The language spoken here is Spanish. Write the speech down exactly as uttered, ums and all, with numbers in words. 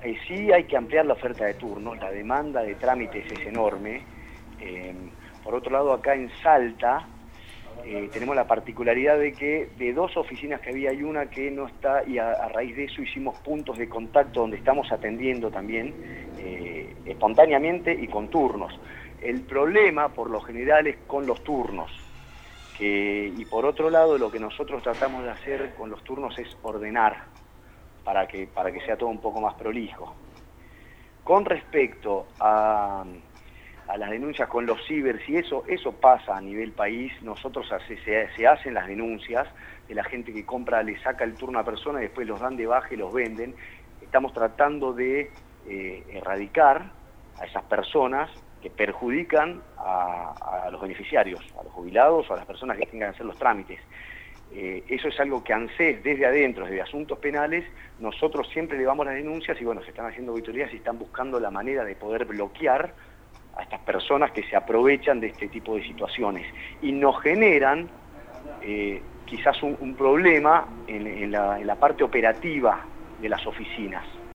Eh, sí hay que ampliar la oferta de turnos, la demanda de trámites es enorme. Eh, por otro lado, acá en Salta eh, tenemos la particularidad de que de dos oficinas que había hay una que no está, y a, a raíz de eso hicimos puntos de contacto donde estamos atendiendo también eh, espontáneamente y con turnos. El problema por lo general es con los turnos. Que, y por otro lado, lo que nosotros tratamos de hacer con los turnos es ordenar para que, para que sea todo un poco más prolijo. Con respecto a, a las denuncias con los cibers, y eso, eso pasa a nivel país, nosotros hace, se, se hacen las denuncias de la gente que compra, le saca el turno a persona y después los dan de baja y los venden. Estamos tratando de eh, erradicar a esas personas que perjudican a, a los beneficiarios, a los jubilados o a las personas que tengan que hacer los trámites. Eh, eso es algo que ANSES desde adentro, desde asuntos penales, nosotros siempre le damos las denuncias y bueno, se están haciendo auditorías y están buscando la manera de poder bloquear a estas personas que se aprovechan de este tipo de situaciones y nos generan eh, quizás un, un problema en, en, la, en la parte operativa de las oficinas.